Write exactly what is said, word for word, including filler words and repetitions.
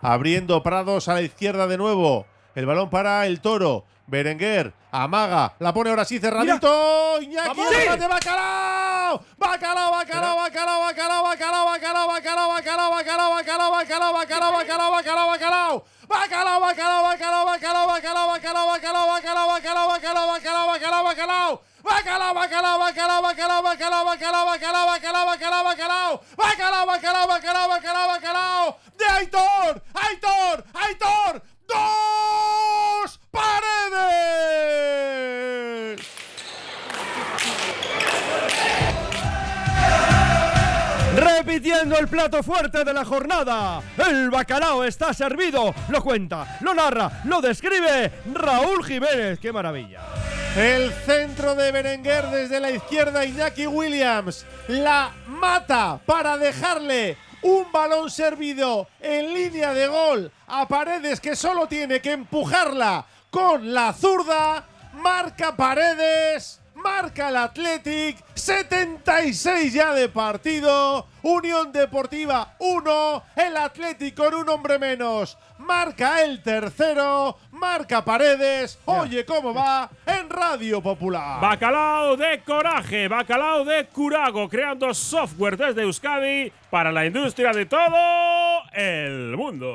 Abriendo Prados a la izquierda de nuevo. El balón para el Toro. Berenguer amaga, la pone ahora sí cerradito. Iñaki, remate, Bacalao. Bacalao, Bacalao, Bacalao, Bacalao, Bacalao, Bacalao, Bacalao, Bacalao, Bacalao, Bacalao, Bacalao, Bacalao, Bacalao, Bacalao, Bacalao. Bacalao, Bacalao, Bacalao, Bacalao, Bacalao, Bacalao, Bacalao, Bacalao, Bacalao, Bacalao, Bacalao, Bacalao, Bacalao. Bacalao, Bacalao, Bacalao, Bacalao, Bacalao, Bacalao, Bacalao, Bacalao, Bacalao, Bacalao. Bacalao, Bacalao, Bacalao, Bacalao, Bacalao. De Aitor, Aitor, Aitor. ¡Dos Paredes! Repitiendo el plato fuerte de la jornada, el bacalao está servido. Lo cuenta, lo narra, lo describe Raúl Jiménez. ¡Qué maravilla! El centro de Berenguer desde la izquierda, Iñaki Williams la mata para dejarle un balón servido en línea de gol a Paredes, que solo tiene que empujarla con la zurda. Marca Paredes, marca el Athletic, setenta y seis ya de partido. Unión Deportiva uno, el Athletic con un hombre menos. Marca el tercero, marca Paredes. Oye cómo va en Radio Popular. Bacalao de coraje, bacalao de curago, creando software desde Euskadi para la industria de todo el mundo.